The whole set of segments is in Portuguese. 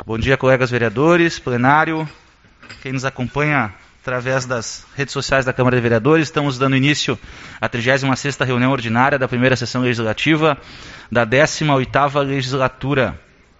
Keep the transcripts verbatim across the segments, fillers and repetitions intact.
Bom dia, colegas vereadores, plenário, quem nos acompanha através das redes sociais da Câmara de Vereadores. Estamos dando início à trigésima sexta reunião ordinária da primeira sessão legislativa da décima oitava legislatura.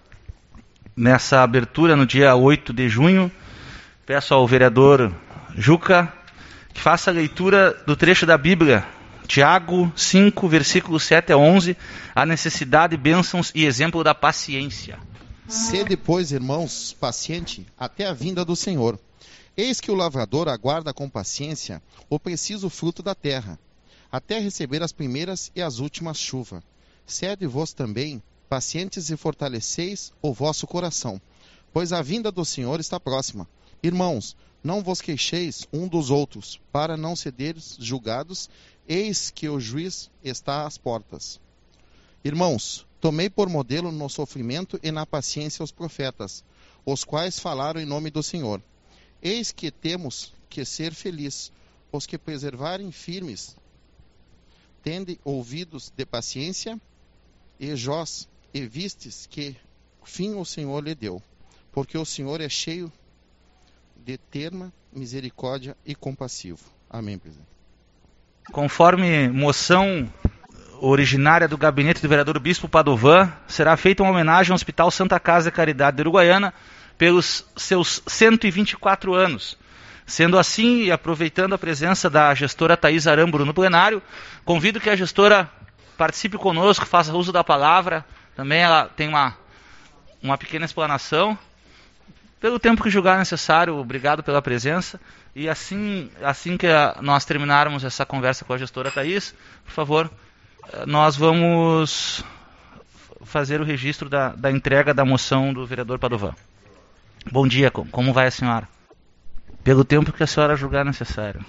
Nessa abertura, no dia oito de junho, peço ao vereador Juca que faça a leitura do trecho da Bíblia, Tiago cinco, versículos sete a onze, a necessidade, bênçãos e exemplo da paciência. Sede, pois, irmãos, paciente até a vinda do Senhor. Eis que o lavrador aguarda com paciência o preciso fruto da terra, até receber as primeiras e as últimas chuvas. Sede vós também, pacientes, e fortaleceis o vosso coração, pois a vinda do Senhor está próxima. Irmãos, não vos queixeis um dos outros, para não sereis julgados, eis que o juiz está às portas. Irmãos, tomei por modelo no sofrimento e na paciência os profetas, os quais falaram em nome do Senhor. Eis que temos que ser felizes, os que preservarem firmes, tende ouvidos de paciência, e Jós, e vistes que fim o Senhor lhe deu, porque o Senhor é cheio de terma, misericórdia e compassivo. Amém, presidente. Conforme moção originária do gabinete do vereador Bispo Padovan, será feita uma homenagem ao Hospital Santa Casa de Caridade de Uruguaiana pelos seus cento e vinte e quatro anos. Sendo assim, e aproveitando a presença da gestora Thaís Aramburu no plenário, convido que a gestora participe conosco, faça uso da palavra. Também ela tem uma, uma pequena explanação. Pelo tempo que julgar necessário, obrigado pela presença. E assim, assim que nós terminarmos essa conversa com a gestora Thaís, por favor, nós vamos fazer o registro da, da entrega da moção do vereador Padovan. Bom dia, como vai a senhora? Pelo tempo que a senhora julgar necessário.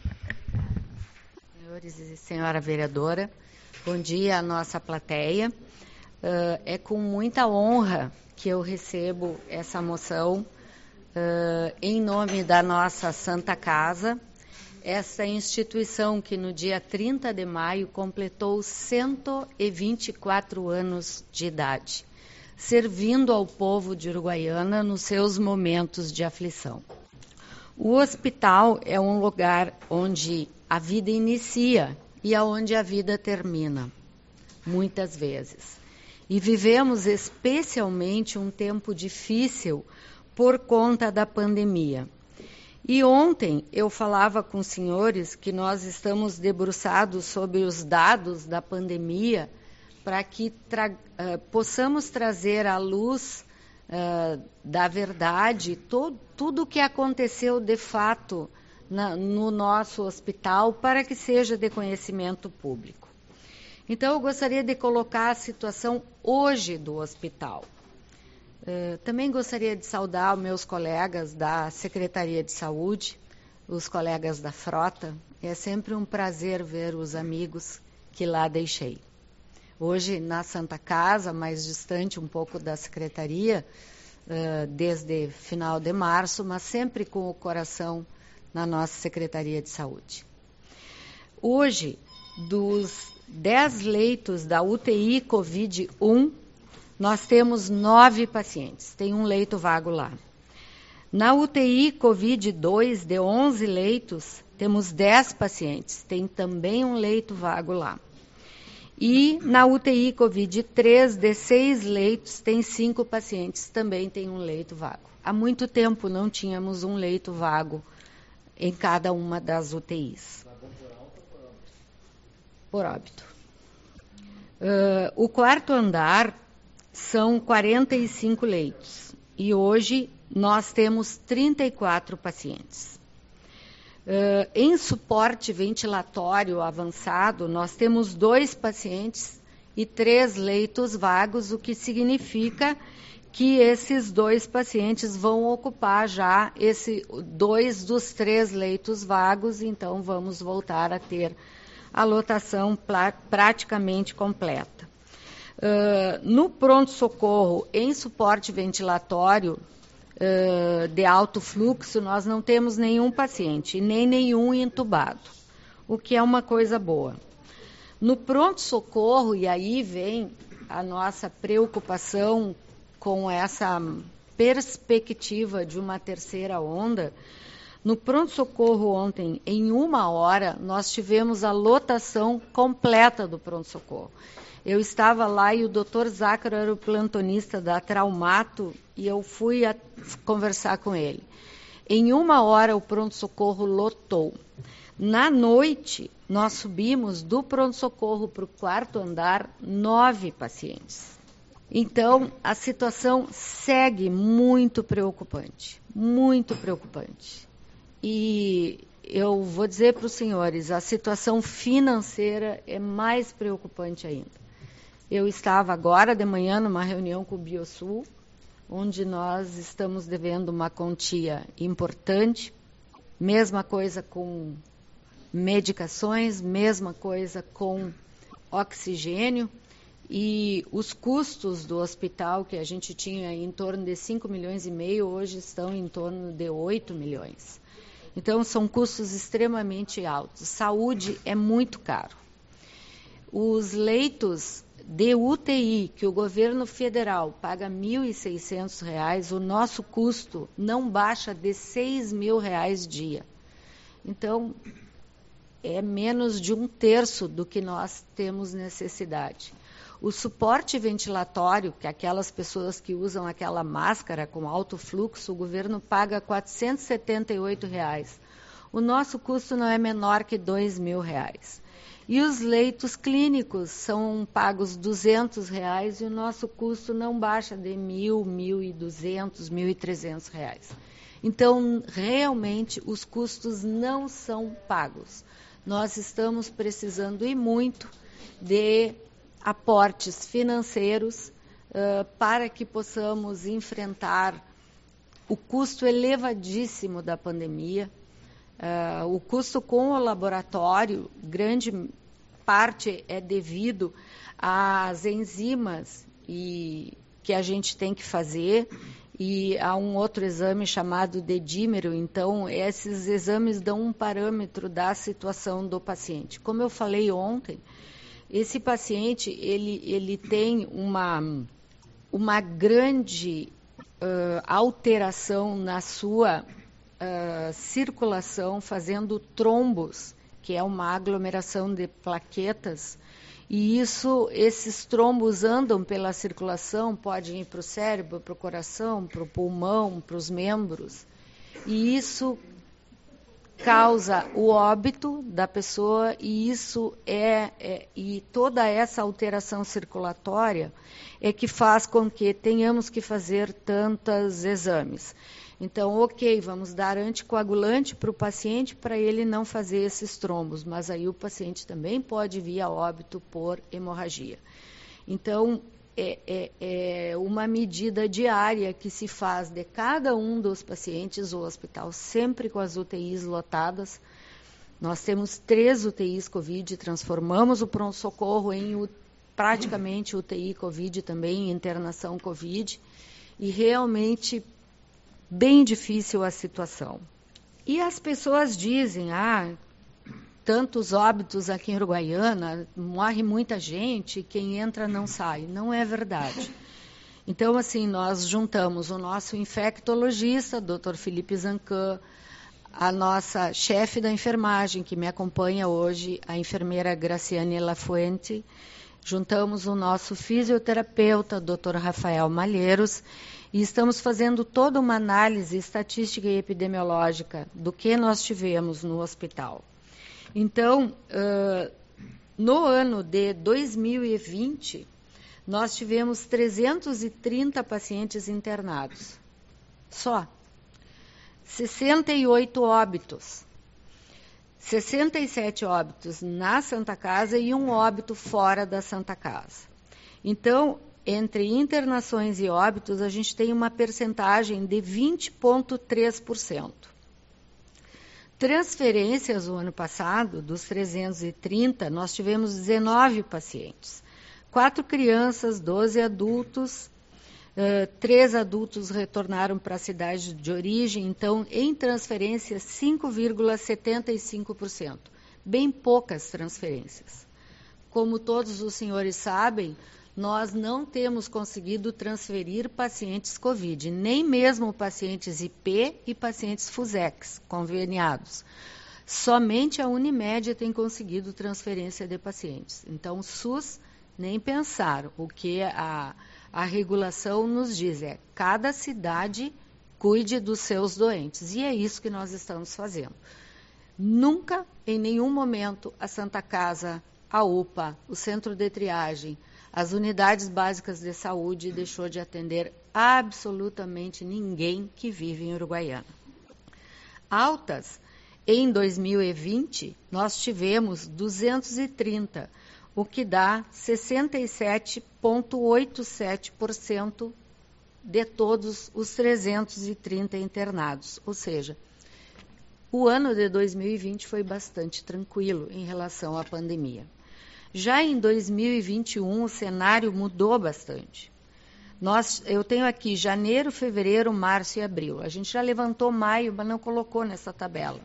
Senhores e senhora vereadora, bom dia à nossa plateia. Uh, é com muita honra que eu recebo essa moção uh, em nome da nossa Santa Casa, essa instituição que no dia trinta de maio completou cento e vinte e quatro anos de idade, servindo ao povo de Uruguaiana nos seus momentos de aflição. O hospital é um lugar onde a vida inicia e aonde a vida termina, muitas vezes. E vivemos especialmente um tempo difícil por conta da pandemia. E ontem eu falava com os senhores que nós estamos debruçados sobre os dados da pandemia para que tra- uh, possamos trazer à luz uh, da verdade to- tudo o que aconteceu de fato na, no nosso hospital para que seja de conhecimento público. Então, eu gostaria de colocar a situação hoje do hospital. Uh, também gostaria de saudar os meus colegas da Secretaria de Saúde, os colegas da frota. É sempre um prazer ver os amigos que lá deixei. Hoje, na Santa Casa, mais distante um pouco da Secretaria, uh, desde final de março, mas sempre com o coração na nossa Secretaria de Saúde. Hoje, dos dez leitos da U T I Covid um, nós temos nove pacientes, tem um leito vago lá. Na U T I Covid dois, de onze leitos, temos dez pacientes, tem também um leito vago lá. E na U T I Covid três, de seis leitos, tem cinco pacientes, também tem um leito vago. Há muito tempo não tínhamos um leito vago em cada uma das U T Is. Por óbito. Uh, o quarto andar são quarenta e cinco leitos e hoje nós temos trinta e quatro pacientes. Uh, em suporte ventilatório avançado, nós temos dois pacientes e três leitos vagos, o que significa que esses dois pacientes vão ocupar já esse, dois dos três leitos vagos, então vamos voltar a ter a lotação praticamente completa. Uh, no pronto-socorro, em suporte ventilatório uh, de alto fluxo, nós não temos nenhum paciente, nem nenhum entubado, o que é uma coisa boa. No pronto-socorro, e aí vem a nossa preocupação com essa perspectiva de uma terceira onda, no pronto-socorro ontem, em uma hora, nós tivemos a lotação completa do pronto-socorro. Eu estava lá e o doutor Zácaro era o plantonista da Traumato e eu fui a conversar com ele. Em uma hora o pronto-socorro lotou. Na noite, nós subimos do pronto-socorro para o quarto andar nove pacientes. Então, a situação segue muito preocupante, muito preocupante. E eu vou dizer para os senhores, a situação financeira é mais preocupante ainda. Eu estava agora de manhã numa reunião com o Biosul, onde nós estamos devendo uma quantia importante, mesma coisa com medicações, mesma coisa com oxigênio, e os custos do hospital, que a gente tinha em torno de cinco milhões e meio, hoje estão em torno de oito milhões. Então, são custos extremamente altos. Saúde é muito caro. Os leitos de U T I, que o governo federal paga mil e seiscentos reais, o nosso custo não baixa de seis mil reais dia. Então, é menos de um terço do que nós temos necessidade. O suporte ventilatório, que aquelas pessoas que usam aquela máscara com alto fluxo, o governo paga quatrocentos e setenta e oito reais. O nosso custo não é menor que dois mil reais. E os leitos clínicos são pagos duzentos reais e o nosso custo não baixa de mil, mil e duzentos, mil e trezentos reais. Então, realmente, os custos não são pagos. Nós estamos precisando e muito de aportes financeiros uh, para que possamos enfrentar o custo elevadíssimo da pandemia. Uh, o custo com o laboratório, grande parte é devido às enzimas e, que a gente tem que fazer e há um outro exame chamado dedímero. Então, esses exames dão um parâmetro da situação do paciente. Como eu falei ontem, esse paciente ele, ele tem uma, uma grande uh, alteração na sua uh, circulação, fazendo trombos, que é uma aglomeração de plaquetas, e isso, esses trombos andam pela circulação, podem ir para o cérebro, para o coração, para o pulmão, para os membros, e isso causa o óbito da pessoa, e isso é, é e toda essa alteração circulatória é que faz com que tenhamos que fazer tantos exames. Então, ok, vamos dar anticoagulante para o paciente para ele não fazer esses trombos, mas aí o paciente também pode vir a óbito por hemorragia. Então, é, é, é uma medida diária que se faz de cada um dos pacientes, o hospital sempre com as U T Is lotadas. Nós temos três U T Is Covid, transformamos o pronto-socorro em praticamente U T I Covid também, internação Covid, e realmente bem difícil a situação. E as pessoas dizem, ah, tantos óbitos aqui em Uruguaiana, morre muita gente, quem entra não sai. Não é verdade. Então, assim, nós juntamos o nosso infectologista, doutor Felipe Zancan, a nossa chefe da enfermagem, que me acompanha hoje, a enfermeira Graciane Lafuente, juntamos o nosso fisioterapeuta, doutor Rafael Malheiros, e estamos fazendo toda uma análise estatística e epidemiológica do que nós tivemos no hospital. Então, uh, no ano de dois mil e vinte, nós tivemos trezentos e trinta pacientes internados. Só. sessenta e oito óbitos. sessenta e sete óbitos na Santa Casa e um óbito fora da Santa Casa. Então, entre internações e óbitos, a gente tem uma percentagem de vinte vírgula três por cento. Transferências, o ano passado, dos trezentos e trinta, nós tivemos dezenove pacientes. Quatro crianças, doze adultos, uh, três adultos retornaram para a cidade de origem, então, em transferências, cinco vírgula setenta e cinco por cento. Bem poucas transferências. Como todos os senhores sabem, nós não temos conseguido transferir pacientes Covid, nem mesmo pacientes I P e pacientes Fusex, conveniados. Somente a Unimed tem conseguido transferência de pacientes. Então, o SUS, nem pensar. O que a, a regulação nos diz é cada cidade cuide dos seus doentes. E é isso que nós estamos fazendo. Nunca, em nenhum momento, a Santa Casa, a U P A, o Centro de Triagem, as unidades básicas de saúde deixou de atender absolutamente ninguém que vive em Uruguaiana. Altas, em dois mil e vinte, nós tivemos duzentos e trinta, o que dá sessenta e sete vírgula oitenta e sete por cento de todos os trezentos e trinta internados. Ou seja, o ano de dois mil e vinte foi bastante tranquilo em relação à pandemia. Já em dois mil e vinte e um, o cenário mudou bastante. Nós, eu tenho aqui janeiro, fevereiro, março e abril. A gente já levantou maio, mas não colocou nessa tabela.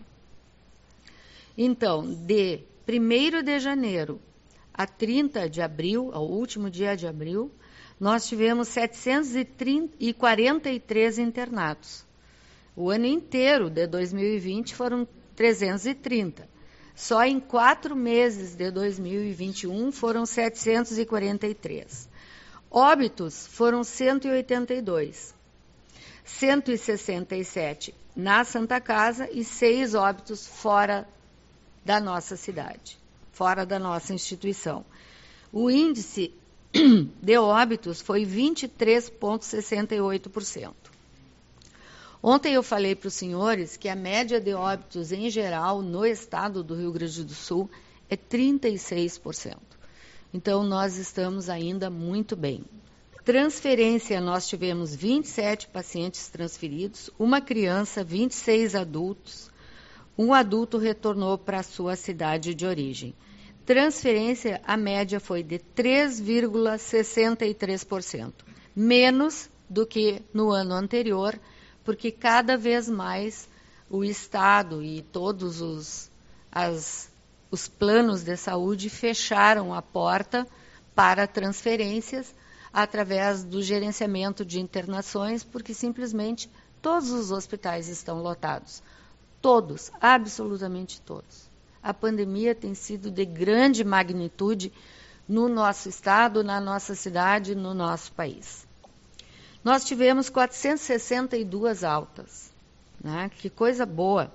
Então, de primeiro de janeiro a trinta de abril, ao último dia de abril, nós tivemos setecentos e quarenta e três internados. O ano inteiro de dois mil e vinte foram trezentos e trinta. Só em quatro meses de dois mil e vinte e um foram setecentos e quarenta e três. Óbitos foram cento e oitenta e dois. cento e sessenta e sete na Santa Casa e seis óbitos fora da nossa cidade, fora da nossa instituição. O índice de óbitos foi vinte e três vírgula sessenta e oito por cento. Ontem eu falei para os senhores que a média de óbitos em geral no estado do Rio Grande do Sul é trinta e seis por cento. Então, nós estamos ainda muito bem. Transferência, nós tivemos vinte e sete pacientes transferidos, uma criança, vinte e seis adultos, um adulto retornou para a sua cidade de origem. Transferência, a média foi de três vírgula sessenta e três por cento, menos do que no ano anterior, porque cada vez mais o Estado e todos os, as, os planos de saúde fecharam a porta para transferências através do gerenciamento de internações, porque simplesmente todos os hospitais estão lotados. Todos, absolutamente todos. A pandemia tem sido de grande magnitude no nosso estado, na nossa cidade, no nosso país. Nós tivemos quatrocentas e sessenta e duas altas, né? Que coisa boa.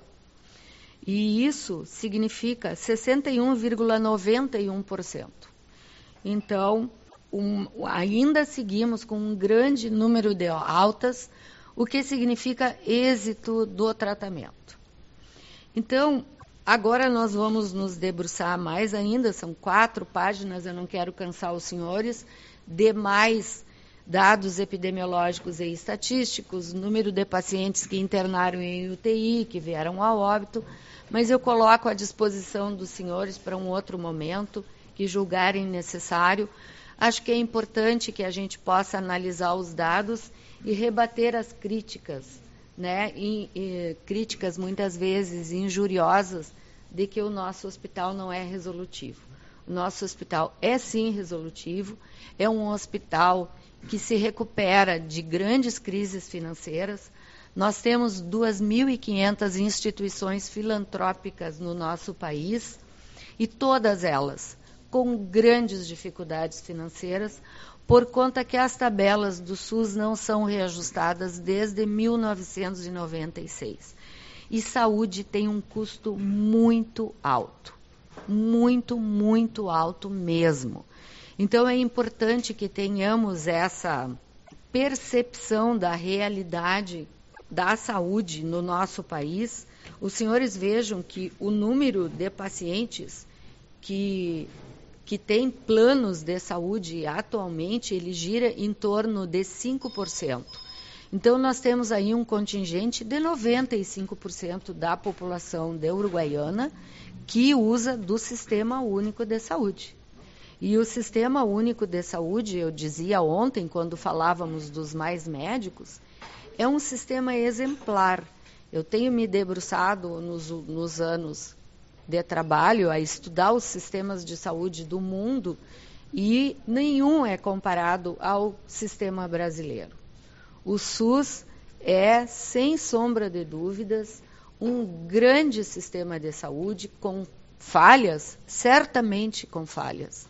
E isso significa sessenta e um vírgula noventa e um por cento. Então, um, ainda seguimos com um grande número de altas, o que significa êxito do tratamento. Então, agora nós vamos nos debruçar mais ainda, são quatro páginas, eu não quero cansar os senhores, de mais dados epidemiológicos e estatísticos, número de pacientes que internaram em U T I, que vieram a óbito, mas eu coloco à disposição dos senhores para um outro momento, que julgarem necessário. Acho que é importante que a gente possa analisar os dados e rebater as críticas, né, e, e, críticas muitas vezes injuriosas de que o nosso hospital não é resolutivo. O nosso hospital é sim resolutivo, é um hospital que se recupera de grandes crises financeiras. Nós temos duas mil e quinhentas instituições filantrópicas no nosso país e todas elas com grandes dificuldades financeiras, por conta que as tabelas do SUS não são reajustadas desde mil novecentos e noventa e seis. E saúde tem um custo muito alto, muito, muito alto mesmo. Então, é importante que tenhamos essa percepção da realidade da saúde no nosso país. Os senhores vejam que o número de pacientes que, que têm planos de saúde atualmente, ele gira em torno de cinco por cento. Então, nós temos aí um contingente de noventa e cinco por cento da população de Uruguaiana que usa do Sistema Único de Saúde. E o Sistema Único de Saúde, eu dizia ontem, quando falávamos dos mais médicos, é um sistema exemplar. Eu tenho me debruçado nos, nos anos de trabalho a estudar os sistemas de saúde do mundo e nenhum é comparado ao sistema brasileiro. O SUS é, sem sombra de dúvidas, um grande sistema de saúde com falhas, certamente com falhas,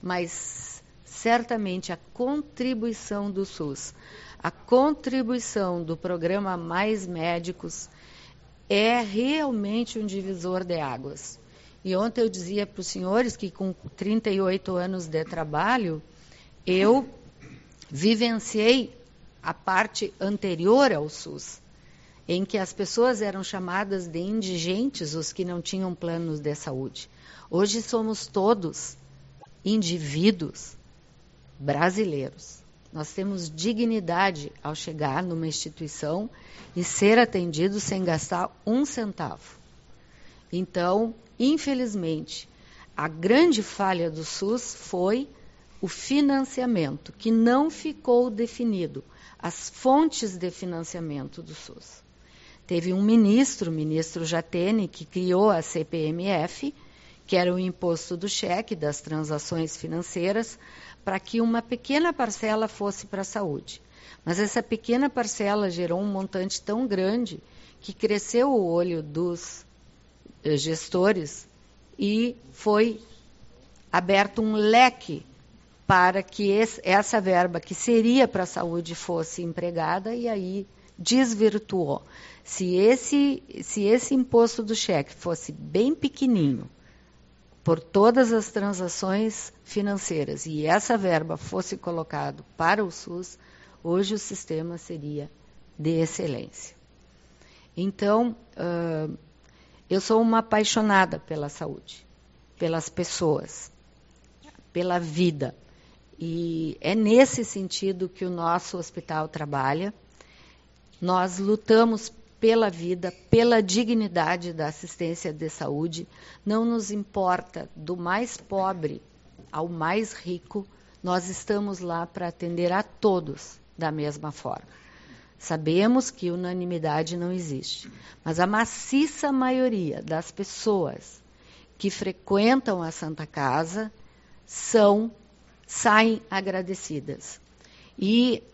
mas certamente a contribuição do SUS, a contribuição do programa Mais Médicos é realmente um divisor de águas. E ontem eu dizia para os senhores que com trinta e oito anos de trabalho, eu vivenciei a parte anterior ao SUS, em que as pessoas eram chamadas de indigentes, os que não tinham planos de saúde. Hoje somos todos indivíduos brasileiros. Nós temos dignidade ao chegar numa instituição e ser atendido sem gastar um centavo. Então, infelizmente, a grande falha do SUS foi o financiamento, que não ficou definido, as fontes de financiamento do SUS. Teve um ministro, o ministro Jatene, que criou a C P M F, que era o imposto do cheque, das transações financeiras, para que uma pequena parcela fosse para a saúde. Mas essa pequena parcela gerou um montante tão grande que cresceu o olho dos eh, gestores e foi aberto um leque para que esse, essa verba que seria para a saúde fosse empregada, e aí desvirtuou. Se esse, se esse imposto do cheque fosse bem pequenininho, por todas as transações financeiras, e essa verba fosse colocada para o SUS, hoje o sistema seria de excelência. Então, uh, eu sou uma apaixonada pela saúde, pelas pessoas, pela vida. E é nesse sentido que o nosso hospital trabalha. Nós lutamos pela vida, pela dignidade da assistência de saúde. Não nos importa do mais pobre ao mais rico, nós estamos lá para atender a todos da mesma forma. Sabemos que unanimidade não existe, mas a maciça maioria das pessoas que frequentam a Santa Casa são, saem agradecidas. E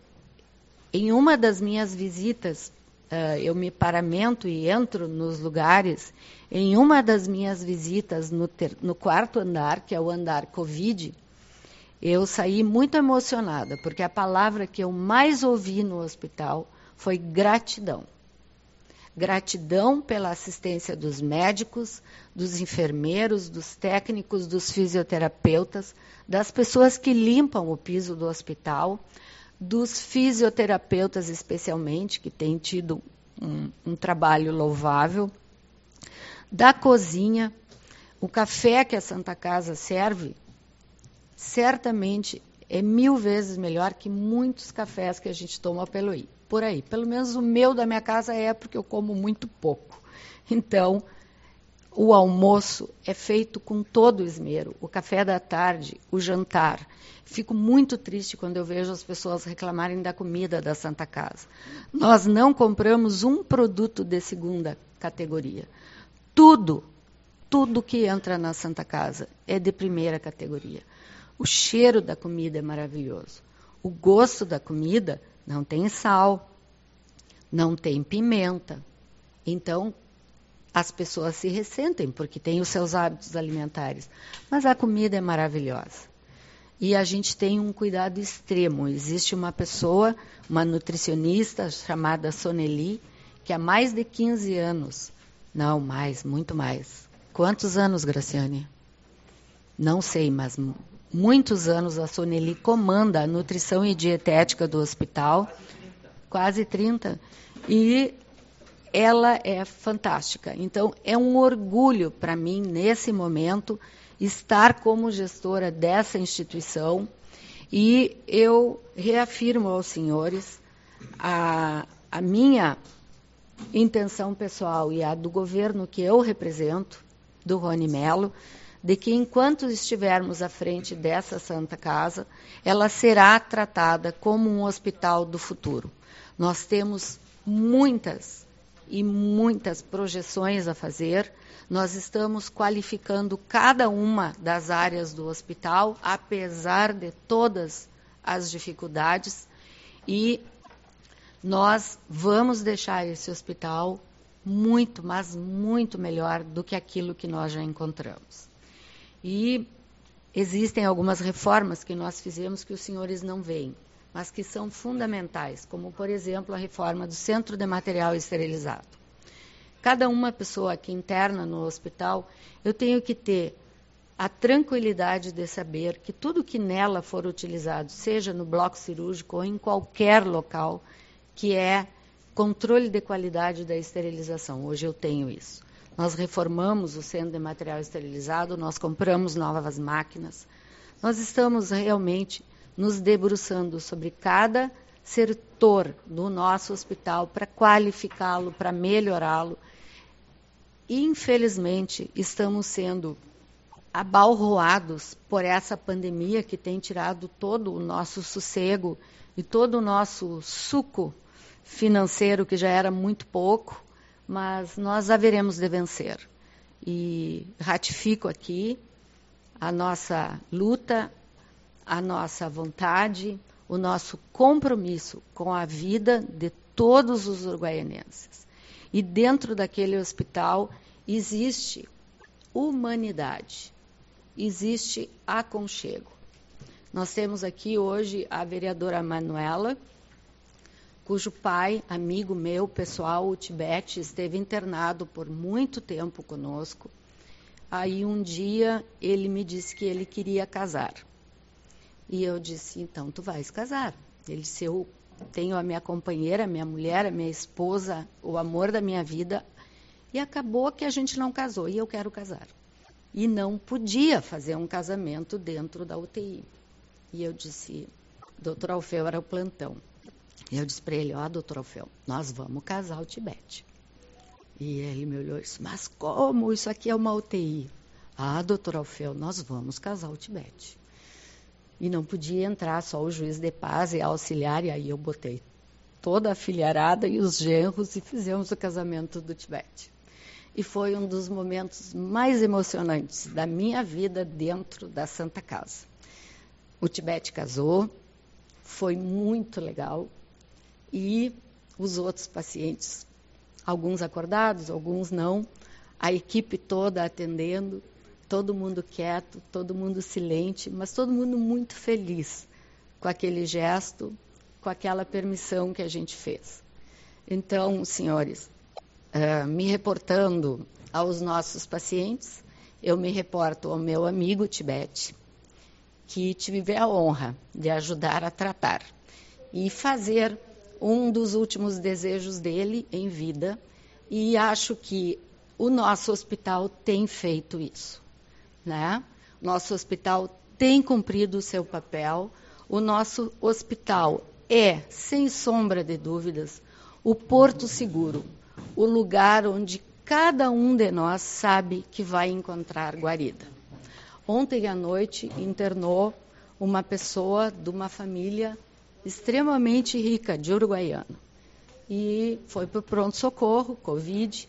em uma das minhas visitas, Uh, eu me paramento e entro nos lugares. Em uma das minhas visitas no, ter, no quarto andar, que é o andar Covid, eu saí muito emocionada, porque a palavra que eu mais ouvi no hospital foi gratidão. Gratidão pela assistência dos médicos, dos enfermeiros, dos técnicos, dos fisioterapeutas, das pessoas que limpam o piso do hospital, dos fisioterapeutas especialmente, que têm tido um, um trabalho louvável, da cozinha. O café que a Santa Casa serve, certamente é mil vezes melhor que muitos cafés que a gente toma pelo aí, por aí. Pelo menos o meu da minha casa é, porque eu como muito pouco. Então, o almoço é feito com todo o esmero, o café da tarde, o jantar. Fico muito triste quando eu vejo as pessoas reclamarem da comida da Santa Casa. Nós não compramos um produto de segunda categoria. Tudo, tudo que entra na Santa Casa é de primeira categoria. O cheiro da comida é maravilhoso. O gosto da comida não tem sal, não tem pimenta. Então, as pessoas se ressentem porque têm os seus hábitos alimentares. Mas a comida é maravilhosa. E a gente tem um cuidado extremo. Existe uma pessoa, uma nutricionista chamada Soneli, que há mais de quinze anos, não mais, muito mais. Quantos anos, Graciane? Não sei, mas muitos anos a Soneli comanda a nutrição e dietética do hospital, quase trinta, e ela é fantástica. Então, é um orgulho para mim, nesse momento, estar como gestora dessa instituição, e eu reafirmo aos senhores a, a minha intenção pessoal e a do governo que eu represento, do Rony Mello, de que enquanto estivermos à frente dessa Santa Casa, ela será tratada como um hospital do futuro. Nós temos muitas e muitas projeções a fazer. Nós estamos qualificando cada uma das áreas do hospital, apesar de todas as dificuldades, e nós vamos deixar esse hospital muito, mas muito melhor do que aquilo que nós já encontramos. E existem algumas reformas que nós fizemos que os senhores não veem, mas que são fundamentais, como, por exemplo, a reforma do Centro de Material Esterilizado. Cada uma pessoa que interna no hospital, eu tenho que ter a tranquilidade de saber que tudo que nela for utilizado, seja no bloco cirúrgico ou em qualquer local, que é controle de qualidade da esterilização. Hoje eu tenho isso. Nós reformamos o Centro de Material Esterilizado, nós compramos novas máquinas. Nós estamos realmente nos debruçando sobre cada setor do nosso hospital para qualificá-lo, para melhorá-lo. Infelizmente, estamos sendo abalroados por essa pandemia que tem tirado todo o nosso sossego e todo o nosso suco financeiro, que já era muito pouco, mas nós haveremos de vencer. E ratifico aqui a nossa luta, a nossa vontade, o nosso compromisso com a vida de todos os uruguaianenses. E dentro daquele hospital existe humanidade, existe aconchego. Nós temos aqui hoje a vereadora Manuela, cujo pai, amigo meu, pessoal, o Tibete, esteve internado por muito tempo conosco. Aí um dia ele me disse que ele queria casar. E eu disse, então tu vais casar. Ele disse, eu tenho a minha companheira, a minha mulher, a minha esposa, o amor da minha vida. E acabou que a gente não casou, e eu quero casar. E não podia fazer um casamento dentro da U T I. E eu disse, doutor Alfeu era o plantão. E eu disse para ele, ó, doutor Alfeu, nós vamos casar o Tibete. E ele me olhou e disse, mas como? Isso aqui é uma U T I. Ah, doutor Alfeu, nós vamos casar o Tibete. E não podia entrar só o juiz de paz e a auxiliar, e aí eu botei toda a filharada e os genros e fizemos o casamento do Tibete. E foi um dos momentos mais emocionantes da minha vida dentro da Santa Casa. O Tibete casou, foi muito legal. E os outros pacientes, alguns acordados, alguns não, a equipe toda atendendo, todo mundo quieto, todo mundo silente, mas todo mundo muito feliz com aquele gesto, com aquela permissão que a gente fez. Então, senhores, uh, me reportando aos nossos pacientes, eu me reporto ao meu amigo Tibete, que tive a honra de ajudar a tratar e fazer um dos últimos desejos dele em vida, e acho que o nosso hospital tem feito isso, né? Nosso hospital tem cumprido o seu papel, o nosso hospital é, sem sombra de dúvidas, o porto seguro, o lugar onde cada um de nós sabe que vai encontrar guarida. Ontem à noite internou uma pessoa de uma família extremamente rica de Uruguaiana. E foi para o pronto-socorro, Covid.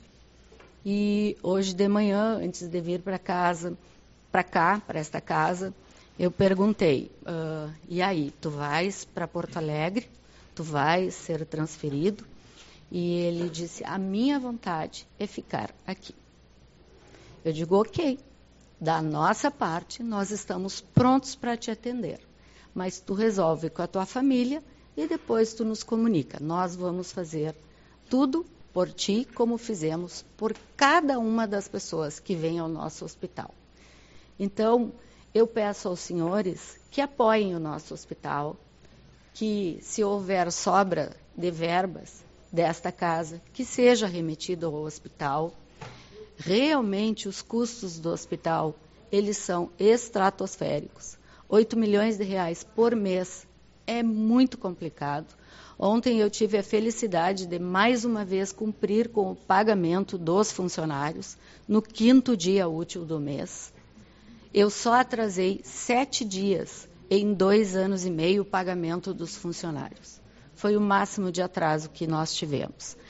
E hoje de manhã, antes de vir para casa, para cá, para esta casa, eu perguntei, uh, e aí, tu vais para Porto Alegre? Tu vais ser transferido? E ele disse, a minha vontade é ficar aqui. Eu digo, ok, da nossa parte, nós estamos prontos para te atender. Mas tu resolve com a tua família e depois tu nos comunica. Nós vamos fazer tudo por ti, como fizemos por cada uma das pessoas que vêm ao nosso hospital. Então, eu peço aos senhores que apoiem o nosso hospital, que se houver sobra de verbas desta casa, que seja remetido ao hospital. Realmente, os custos do hospital, eles são estratosféricos. oito milhões de reais por mês é muito complicado. Ontem eu tive a felicidade de, mais uma vez, cumprir com o pagamento dos funcionários no quinto dia útil do mês. Eu só atrasei sete dias em dois anos e meio o pagamento dos funcionários. Foi o máximo de atraso que nós tivemos.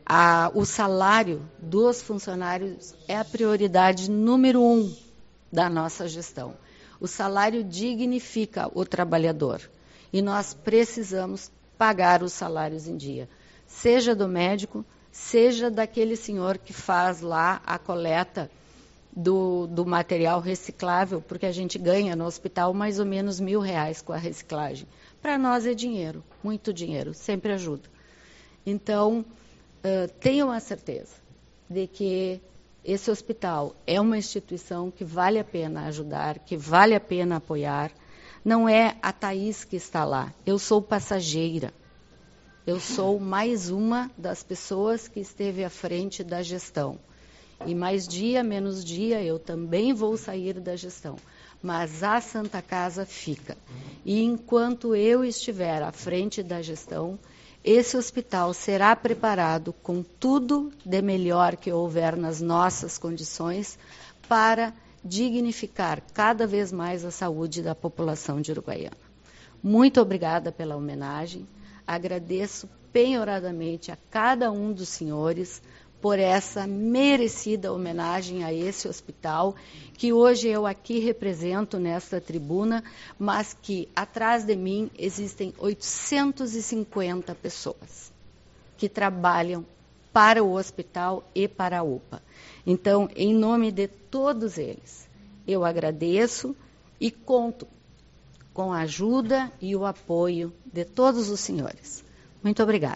a, o salário dos funcionários é a prioridade número um da nossa gestão. O salário dignifica o trabalhador e nós precisamos pagar os salários em dia, seja do médico, seja daquele senhor que faz lá a coleta do, do material reciclável, porque a gente ganha no hospital mais ou menos mil reais com a reciclagem. Para nós é dinheiro, muito dinheiro, sempre ajuda. Então, uh, tenham a certeza de que esse hospital é uma instituição que vale a pena ajudar, que vale a pena apoiar. Não é a Thaís que está lá, eu sou passageira. Eu sou mais uma das pessoas que esteve à frente da gestão. E mais dia, menos dia, eu também vou sair da gestão. Mas a Santa Casa fica. E enquanto eu estiver à frente da gestão, esse hospital será preparado com tudo de melhor que houver nas nossas condições para dignificar cada vez mais a saúde da população de Uruguaiana. Muito obrigada pela homenagem. Agradeço penhoradamente a cada um dos senhores por essa merecida homenagem a esse hospital, que hoje eu aqui represento nesta tribuna, mas que atrás de mim existem oitocentas e cinquenta pessoas que trabalham para o hospital e para a U P A. Então, em nome de todos eles, eu agradeço e conto com a ajuda e o apoio de todos os senhores. Muito obrigada.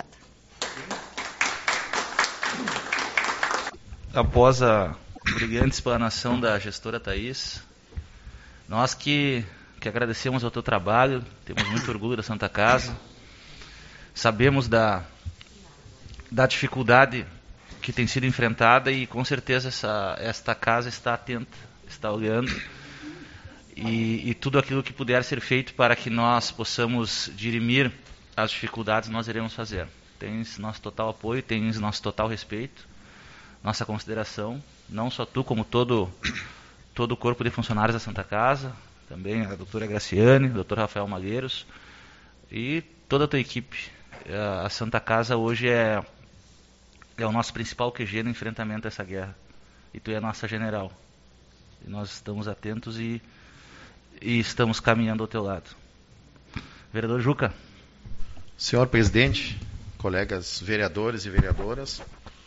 Após a brilhante explanação da gestora Thaís, nós que, que agradecemos ao teu trabalho, temos muito orgulho da Santa Casa, sabemos da, da dificuldade que tem sido enfrentada e com certeza essa, esta casa está atenta, está olhando. E, e tudo aquilo que puder ser feito para que nós possamos dirimir as dificuldades, nós iremos fazer. Tens nosso total apoio, tens nosso total respeito, nossa consideração, não só tu, como todo, todo o corpo de funcionários da Santa Casa, também a doutora Graciane, o doutor Rafael Malheiros e toda a tua equipe. A Santa Casa hoje é, é o nosso principal Q G no enfrentamento a essa guerra. E tu é a nossa general. E nós estamos atentos e e estamos caminhando ao teu lado. Vereador Juca. Senhor presidente, colegas vereadores e vereadoras,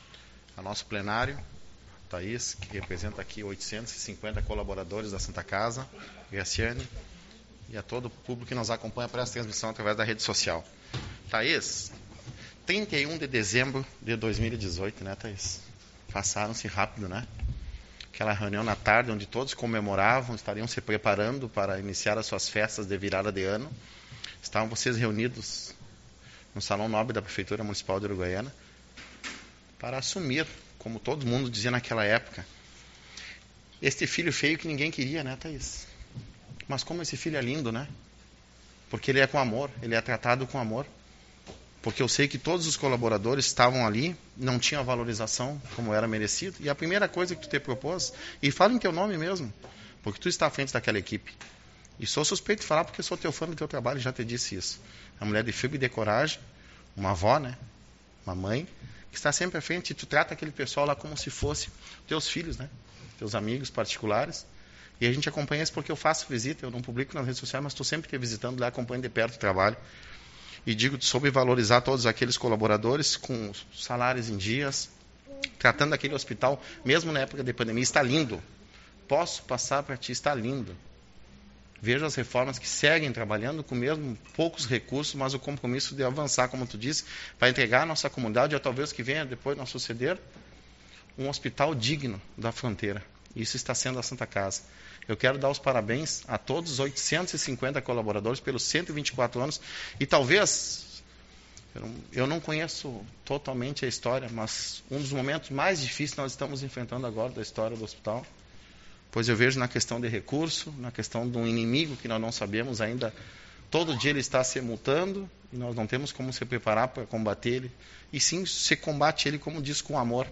a nosso plenário, Thaís, que representa aqui oitocentos e cinquenta colaboradores da Santa Casa, Graciane, e a todo o público que nos acompanha por essa transmissão através da rede social. Thaís, trinta e um de dezembro de dois mil e dezoito, né, Thaís? Passaram-se rápido, né? Aquela reunião na tarde onde todos comemoravam, estariam se preparando para iniciar as suas festas de virada de ano. Estavam vocês reunidos no Salão Nobre da Prefeitura Municipal de Uruguaiana para assumir, como todo mundo dizia naquela época, este filho feio que ninguém queria, né, Thaís? Mas como esse filho é lindo, né? Porque ele é com amor, ele é tratado com amor. Porque eu sei que todos os colaboradores estavam ali, não tinham a valorização como era merecido. E a primeira coisa que tu te propôs, e fala em teu nome mesmo, porque tu está à frente daquela equipe. E sou suspeito de falar porque sou teu fã do teu trabalho e já te disse isso. Uma mulher de fibra e de coragem, uma avó, né? Uma mãe, que está sempre à frente e tu trata aquele pessoal lá como se fosse teus filhos, né? Teus amigos particulares. E a gente acompanha isso porque eu faço visita, eu não publico nas redes sociais, mas estou sempre te visitando lá, acompanhando de perto o trabalho. E digo sobre valorizar todos aqueles colaboradores com salários em dias, tratando aquele hospital, mesmo na época da pandemia, está lindo. Posso passar para ti, está lindo. Veja as reformas que seguem trabalhando com mesmo poucos recursos, mas o compromisso de avançar, como tu disse, para entregar à nossa comunidade, ou talvez que venha depois não suceder, um hospital digno da fronteira. Isso está sendo a Santa Casa. Eu quero dar os parabéns a todos os oitocentos e cinquenta colaboradores pelos cento e vinte e quatro anos. E talvez, eu não, eu não conheço totalmente a história, mas um dos momentos mais difíceis nós estamos enfrentando agora da história do hospital. Pois eu vejo na questão de recurso, na questão de um inimigo que nós não sabemos ainda. Todo dia ele está se multando e nós não temos como se preparar para combater ele. E sim, se combate ele, como diz, com amor.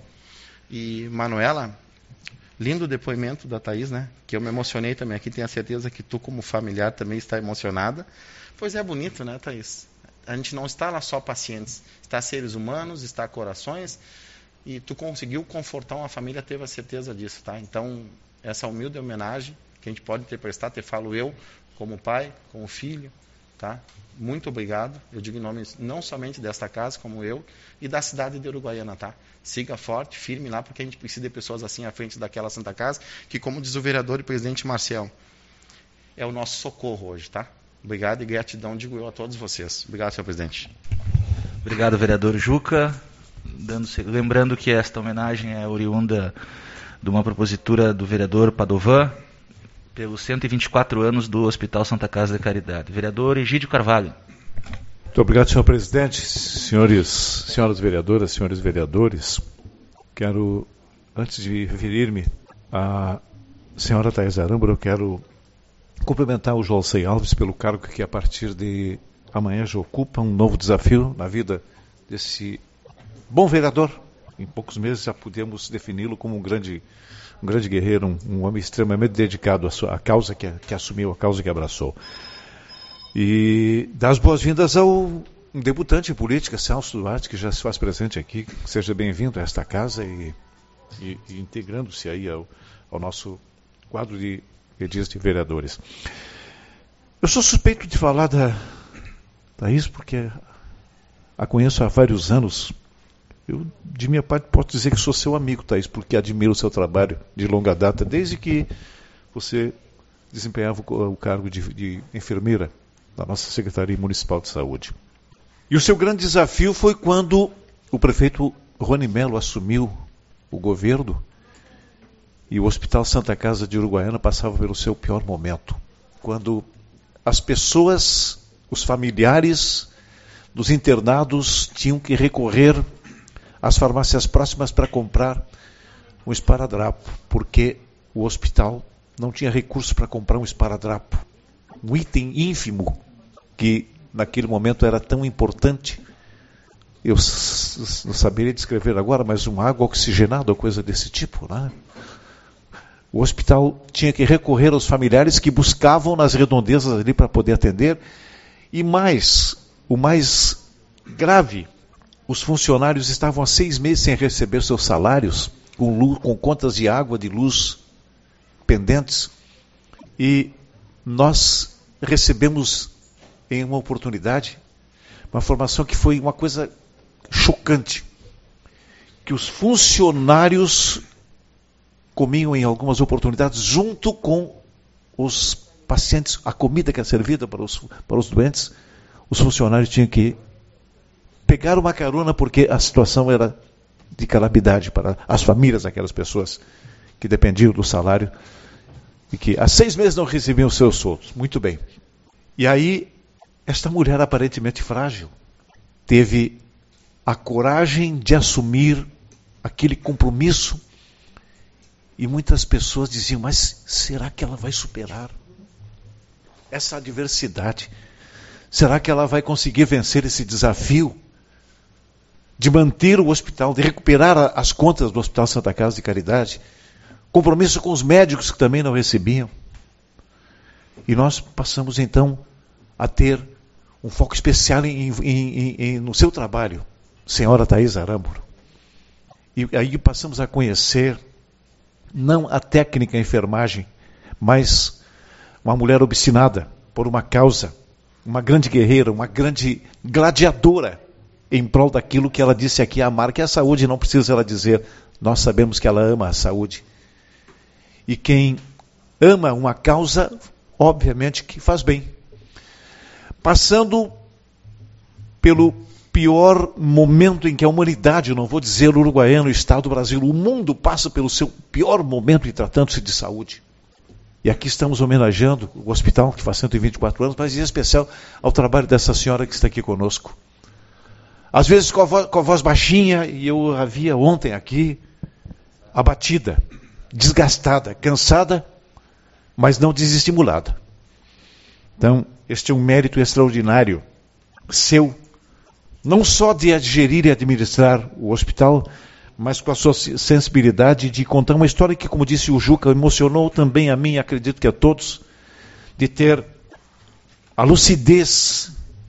E, Manuela, lindo depoimento da Thaís, né? Que eu me emocionei também aqui. Tenho a certeza que tu, como familiar, também está emocionada. Pois é bonito, né, Thaís? a gente não está lá só pacientes, está seres humanos, está corações, e tu conseguiu confortar uma família, teve a certeza disso, tá? Então, essa humilde homenagem que a gente pode ter prestado, te falo eu, como pai, como filho, tá? Muito obrigado, eu digo em nome não somente desta casa, como eu, e da cidade de Uruguaiana, tá? Siga forte, firme lá, porque a gente precisa de pessoas assim à frente daquela Santa Casa, que, como diz o vereador e presidente Marcel, é o nosso socorro hoje, tá? Obrigado e gratidão, digo eu a todos vocês. Obrigado, senhor presidente. Obrigado, vereador Juca. Dando, lembrando que esta homenagem é oriunda de uma propositura do vereador Padovan, pelos cento e vinte e quatro anos do Hospital Santa Casa de Caridade. Vereador Egídio Carvalho. Muito obrigado, senhor presidente, senhores, senhoras vereadoras, senhores vereadores. Quero, antes de referir-me à senhora Thais Aramburu, eu quero cumprimentar o Jolcei Alves pelo cargo que a partir de amanhã já ocupa, um novo desafio na vida desse bom vereador. Em poucos meses já podemos defini-lo como um grande, um grande guerreiro, um, um homem extremamente dedicado à, sua, à causa que, que assumiu, à causa que abraçou. E dar as boas-vindas ao um debutante em política, Celso Duarte, que já se faz presente aqui. Seja bem-vindo a esta casa e, e, e integrando-se aí ao, ao nosso quadro de edis de vereadores. Eu sou suspeito de falar da Thais porque a conheço há vários anos. Eu, de minha parte, posso dizer que sou seu amigo, Thais, porque admiro o seu trabalho de longa data, desde que você desempenhava o, o cargo de, de enfermeira da nossa Secretaria Municipal de Saúde. E o seu grande desafio foi quando o prefeito Rony Melo assumiu o governo e o Hospital Santa Casa de Uruguaiana passava pelo seu pior momento, quando as pessoas, os familiares dos internados tinham que recorrer às farmácias próximas para comprar um esparadrapo, porque o hospital não tinha recursos para comprar um esparadrapo, um item ínfimo que naquele momento era tão importante. Eu não saberia descrever agora, mas uma água oxigenada ou coisa desse tipo, né? O hospital tinha que recorrer aos familiares que buscavam nas redondezas ali para poder atender. E mais, o mais grave, os funcionários estavam há seis meses sem receber seus salários, com, luz, com contas de água, de luz pendentes. E nós recebemos em uma oportunidade uma informação que foi uma coisa chocante, que os funcionários comiam em algumas oportunidades junto com os pacientes, a comida que é servida para os, para os doentes, os funcionários tinham que pegar uma carona porque a situação era de calamidade para as famílias daquelas pessoas que dependiam do salário e que há seis meses não recebiam os seus soldos. Muito bem. E aí, esta mulher aparentemente frágil teve a coragem de assumir aquele compromisso. E muitas pessoas diziam, mas será que ela vai superar essa adversidade? Será que ela vai conseguir vencer esse desafio de manter o hospital, de recuperar as contas do Hospital Santa Casa de Caridade? Compromisso com os médicos que também não recebiam. E nós passamos então a ter um foco especial em, em, em, no seu trabalho, senhora Thais Aramburu. E aí passamos a conhecer não a técnica enfermagem, mas uma mulher obstinada por uma causa, uma grande guerreira, uma grande gladiadora em prol daquilo que ela disse aqui, amar, que é a saúde, não precisa ela dizer, nós sabemos que ela ama a saúde. E quem ama uma causa, obviamente que faz bem. Passando pelo pior momento em que a humanidade, não vou dizer o uruguaiano, o Estado do Brasil, o mundo passa pelo seu pior momento em tratando-se de saúde. E aqui estamos homenageando o hospital, que faz cento e vinte e quatro anos, mas em especial ao trabalho dessa senhora que está aqui conosco. Às vezes com a voz, com a voz baixinha, e eu a via ontem aqui, abatida, desgastada, cansada, mas não desestimulada. Então, este é um mérito extraordinário seu, não só de gerir e administrar o hospital, mas com a sua sensibilidade de contar uma história que, como disse o Juca, emocionou também a mim, acredito que a todos, de ter a lucidez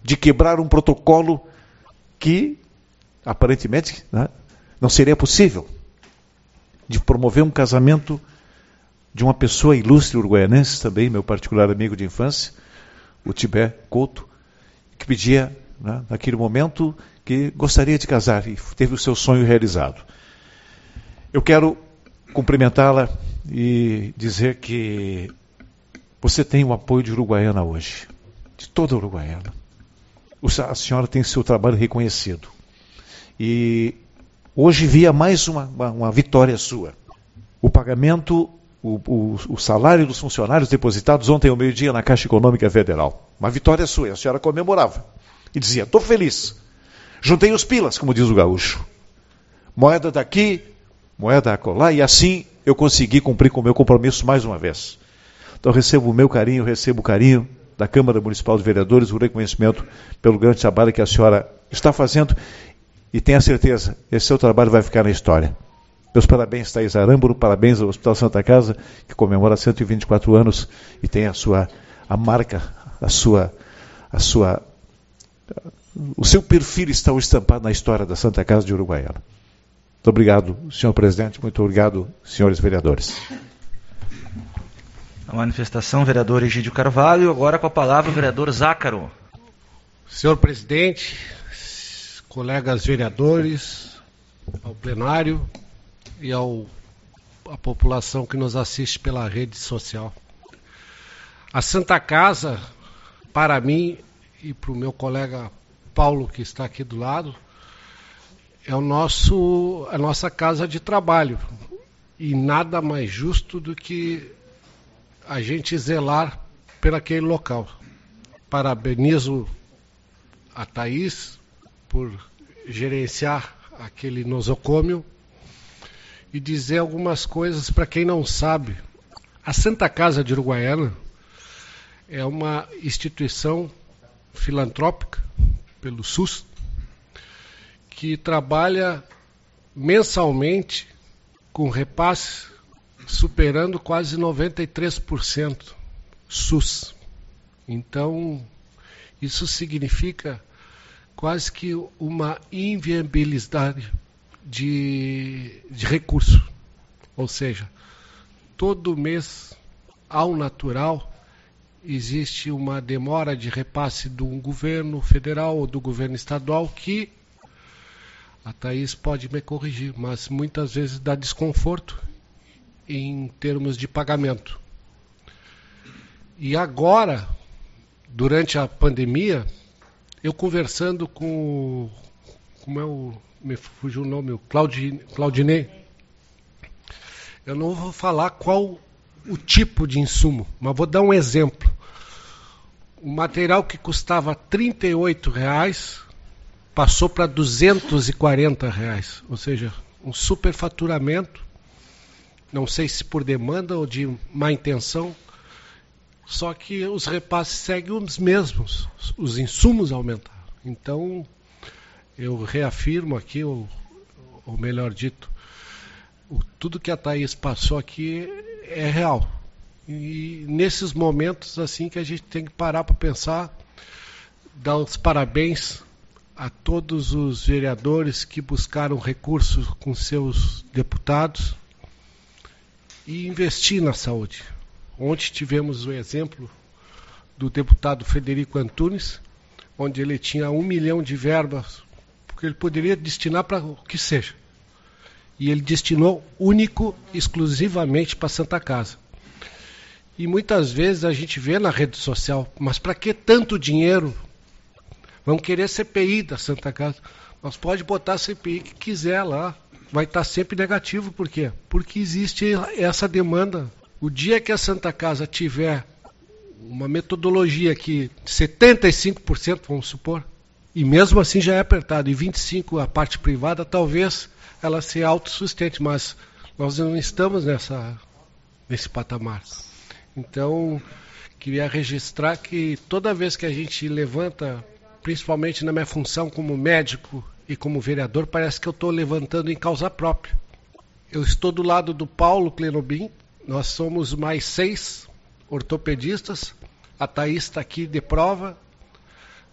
de quebrar um protocolo que, aparentemente, né, não seria possível, de promover um casamento de uma pessoa ilustre uruguaianense também, meu particular amigo de infância, o Tibé Couto, que pedia, né, naquele momento, que gostaria de casar e teve o seu sonho realizado. Eu quero cumprimentá-la e dizer que você tem o apoio de Uruguaiana hoje, de toda a Uruguaiana. A senhora tem seu trabalho reconhecido. E hoje via mais uma, uma, uma vitória sua. O pagamento, o, o, o salário dos funcionários depositados ontem ao meio-dia na Caixa Econômica Federal. Uma vitória sua, a senhora comemorava. E dizia, estou feliz. Juntei os pilas, como diz o gaúcho. Moeda daqui, moeda acolá, e assim eu consegui cumprir com o meu compromisso mais uma vez. Então recebo o meu carinho, recebo o carinho da Câmara Municipal de Vereadores, o reconhecimento pelo grande trabalho que a senhora está fazendo, e tenha certeza, esse seu trabalho vai ficar na história. Meus parabéns, Thaís Aramburu, parabéns ao Hospital Santa Casa, que comemora cento e vinte e quatro anos e tem a sua, a marca, a sua, a sua, o seu perfil está estampado na história da Santa Casa de Uruguaiana. Muito obrigado, senhor presidente, muito obrigado, senhores vereadores. A manifestação, vereador Egídio Carvalho. Agora com a palavra o vereador Zácaro. Senhor presidente, colegas vereadores, ao plenário e ao, à população que nos assiste pela rede social. A Santa Casa, para mim e para o meu colega Paulo, que está aqui do lado, é o nosso, a nossa casa de trabalho. E nada mais justo do que a gente zelar por aquele local. Parabenizo a Thaís por gerenciar aquele nosocômio e dizer algumas coisas para quem não sabe. A Santa Casa de Uruguaiana é uma instituição filantrópica pelo SUS que trabalha mensalmente com repasses superando quase noventa e três por cento SUS. Então, isso significa quase que uma inviabilidade de, de recurso. Ou seja, todo mês, ao natural, existe uma demora de repasse do governo federal ou do governo estadual que, a Thaís pode me corrigir, mas muitas vezes dá desconforto em termos de pagamento. E agora, durante a pandemia, eu conversando com, como é o, me fugiu o nome, o Claudinei, Claudinei, eu não vou falar qual o tipo de insumo, mas vou dar um exemplo. O material que custava trinta e oito reais passou para duzentos e quarenta reais, ou seja, um superfaturamento. Não sei se por demanda ou de má intenção, só que os repasses seguem os mesmos, os insumos aumentaram. Então, eu reafirmo aqui, ou, ou melhor dito, o, tudo que a Thaís passou aqui é real. E nesses momentos assim que a gente tem que parar para pensar, dar os parabéns a todos os vereadores que buscaram recursos com seus deputados, e investir na saúde. Ontem tivemos o exemplo do deputado Frederico Antunes, onde ele tinha um milhão de verbas, porque ele poderia destinar para o que seja. E ele destinou único, exclusivamente para a Santa Casa. E muitas vezes a gente vê na rede social, mas para que tanto dinheiro? Vamos querer C P I da Santa Casa. Nós pode botar a C P I que quiser lá. Vai estar sempre negativo, por quê? Porque existe essa demanda. O dia que a Santa Casa tiver uma metodologia que setenta e cinco por cento, vamos supor, e mesmo assim já é apertado, e vinte e cinco por cento a parte privada, talvez ela se autossustente, mas nós não estamos nessa, nesse patamar. Então, queria registrar que toda vez que a gente levanta, principalmente na minha função como médico, e como vereador, parece que eu estou levantando em causa própria. Eu estou do lado do Paulo Clenobim, nós somos mais seis ortopedistas, a Thaís está aqui de prova,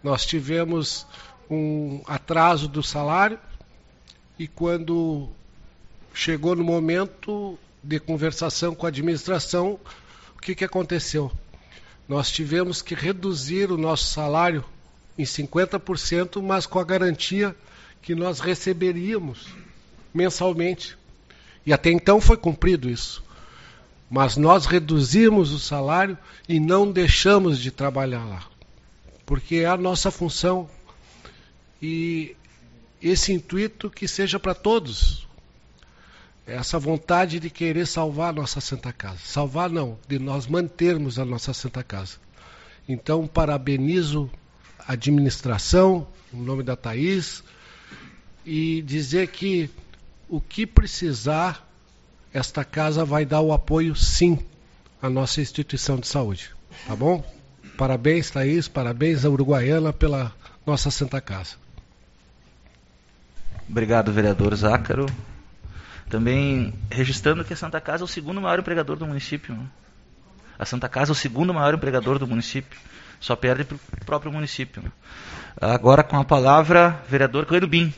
nós tivemos um atraso do salário e quando chegou no momento de conversação com a administração, o que, que aconteceu? Nós tivemos que reduzir o nosso salário em cinquenta por cento, mas com a garantia que nós receberíamos mensalmente. E até então foi cumprido isso. Mas nós reduzimos o salário e não deixamos de trabalhar lá. Porque é a nossa função. E esse intuito que seja para todos. Essa vontade de querer salvar a nossa Santa Casa. Salvar não, de nós mantermos a nossa Santa Casa. Então, parabenizo a administração, em nome da Thaís, e dizer que o que precisar, esta casa vai dar o apoio, sim, à nossa instituição de saúde. Tá bom? Parabéns, Thaís, parabéns à Uruguaiana pela nossa Santa Casa. Obrigado, vereador Zácaro. Também registrando que a Santa Casa é o segundo maior empregador do município. Né? A Santa Casa é o segundo maior empregador do município. Só perde para o próprio município. Né? Agora com a palavra, vereador Cleiro Bim.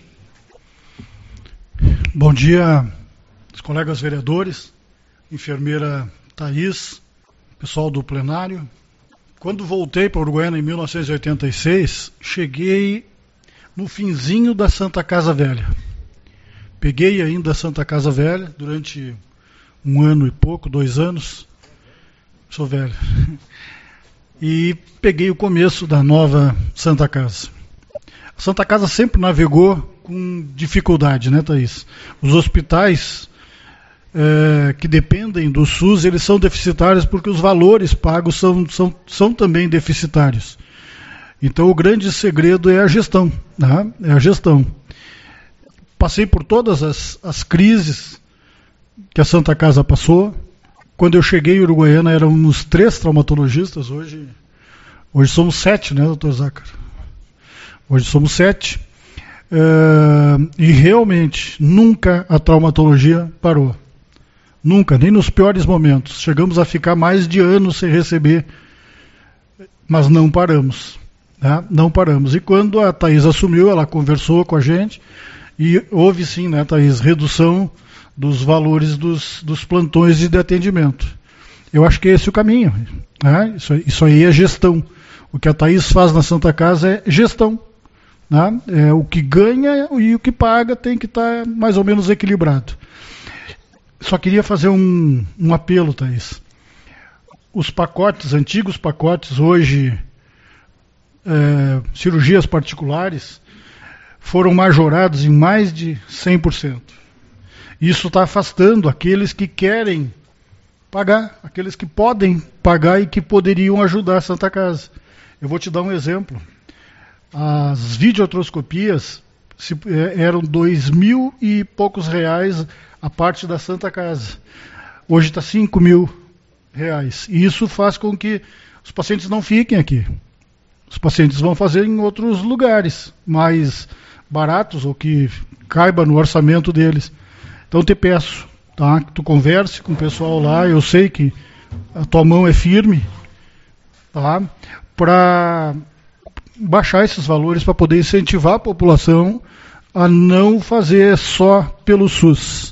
Bom dia, os colegas vereadores, enfermeira Thaís, pessoal do plenário. Quando voltei para Uruguaiana em mil novecentos e oitenta e seis, cheguei no finzinho da Santa Casa Velha. Peguei ainda a Santa Casa Velha durante um ano e pouco, dois anos. Sou velho. E peguei o começo da nova Santa Casa. A Santa Casa sempre navegou com dificuldade, né, Thaís? Os hospitais é, que dependem do SUS, eles são deficitários porque os valores pagos são, são, são também deficitários. Então o grande segredo é a gestão, né? É a gestão. Passei por todas as, as crises que a Santa Casa passou. Quando eu cheguei em Uruguaiana éramos três traumatologistas, hoje, hoje somos sete, né, doutor Zácaro? Hoje somos sete. Uh, e realmente, nunca a traumatologia parou. Nunca, nem nos piores momentos. Chegamos a ficar mais de anos sem receber, mas não paramos. Né? Não paramos. E quando a Thaís assumiu, ela conversou com a gente, e houve sim, né, Thaís, redução dos valores dos, dos plantões de atendimento. Eu acho que é esse o caminho. Né? Isso, isso aí é gestão. O que a Thaís faz na Santa Casa é gestão. Né? É, o que ganha e o que paga tem que estar mais ou menos equilibrado. Só queria fazer um, um apelo, Thaís. Os pacotes, antigos pacotes, hoje, é, cirurgias particulares, foram majorados em mais de cem por cento. Isso está afastando aqueles que querem pagar, aqueles que podem pagar e que poderiam ajudar a Santa Casa. Eu vou te dar um exemplo. As videotroscopias se, é, eram dois mil e poucos reais a parte da Santa Casa. Hoje está cinco mil reais. E isso faz com que os pacientes não fiquem aqui. Os pacientes vão fazer em outros lugares mais baratos ou que caiba no orçamento deles. Então te peço, tá, que tu converse com o pessoal lá. Eu sei que a tua mão é firme, tá, para baixar esses valores, para poder incentivar a população a não fazer só pelo SUS.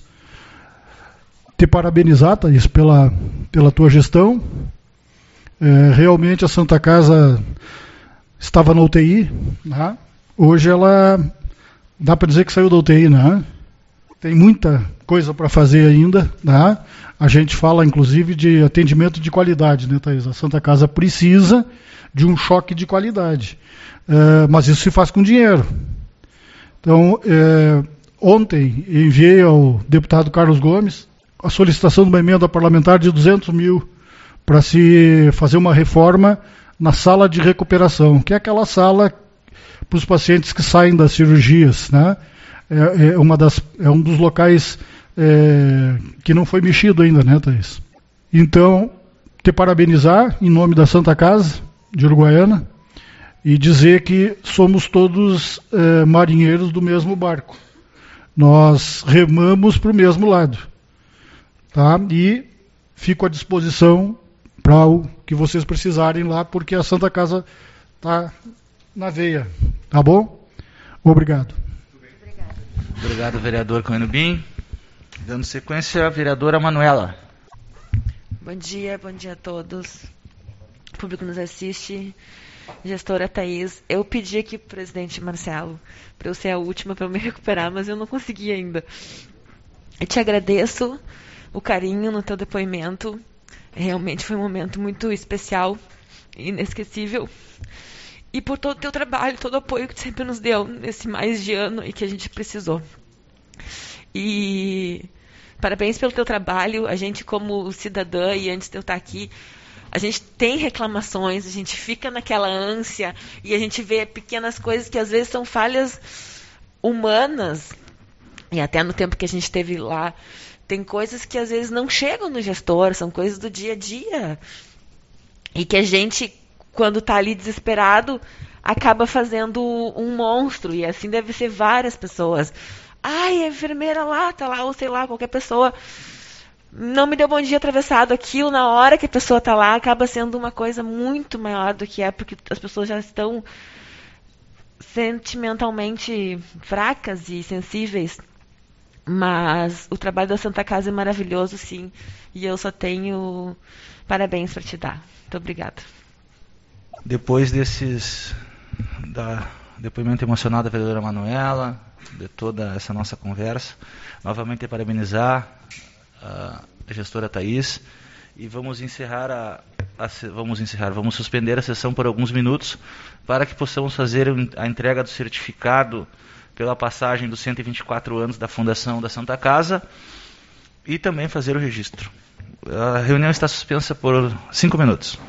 Te parabenizar, Thaís, pela, pela tua gestão. É, realmente a Santa Casa estava na U T I, né? Hoje ela, dá para dizer que saiu da U T I, né? Tem muita coisa para fazer ainda, né? A gente fala inclusive de atendimento de qualidade, né, Thaís? A Santa Casa precisa de um choque de qualidade, é, mas isso se faz com dinheiro. Então, é, ontem enviei ao deputado Carlos Gomes a solicitação de uma emenda parlamentar de duzentos mil para se fazer uma reforma na sala de recuperação, que é aquela sala para os pacientes que saem das cirurgias, né? É, é, uma das, é um dos locais é, que não foi mexido ainda, né, Thaís? Então, te parabenizar em nome da Santa Casa de Uruguaiana e dizer que somos todos é, marinheiros do mesmo barco. Nós remamos para o mesmo lado. Tá? E fico à disposição para o que vocês precisarem lá, porque a Santa Casa está na veia. Tá bom? Obrigado. Obrigado, vereador Coelho Bim. Dando sequência, a vereadora Manuela. Bom dia, bom dia a todos. O público nos assiste. Gestora Thaís, eu pedi aqui para o presidente Marcelo para eu ser a última para eu me recuperar, mas eu não consegui ainda. Eu te agradeço o carinho no teu depoimento. Realmente foi um momento muito especial e inesquecível. E por todo o teu trabalho, todo o apoio que tu sempre nos deu nesse mais de ano e que a gente precisou. E parabéns pelo teu trabalho. A gente, como cidadã, e antes de eu estar aqui, a gente tem reclamações, a gente fica naquela ânsia e a gente vê pequenas coisas que às vezes são falhas humanas. E até no tempo que a gente esteve lá, tem coisas que às vezes não chegam no gestor, são coisas do dia a dia. E que a gente, quando está ali desesperado, acaba fazendo um monstro. E assim deve ser várias pessoas. Ai, a enfermeira lá, tá lá, ou sei lá, qualquer pessoa não me deu bom dia atravessado. Aquilo, na hora que a pessoa está lá, acaba sendo uma coisa muito maior do que é, porque as pessoas já estão sentimentalmente fracas e sensíveis. Mas o trabalho da Santa Casa é maravilhoso, sim, e eu só tenho parabéns para te dar. Muito obrigada. Depois desses da depoimento emocional da vereadora Manuela, de toda essa nossa conversa, novamente parabenizar a gestora Thaís e vamos encerrar a, a vamos encerrar, vamos suspender a sessão por alguns minutos para que possamos fazer a entrega do certificado pela passagem dos cento e vinte e quatro anos da fundação da Santa Casa e também fazer o registro. A reunião está suspensa por cinco minutos.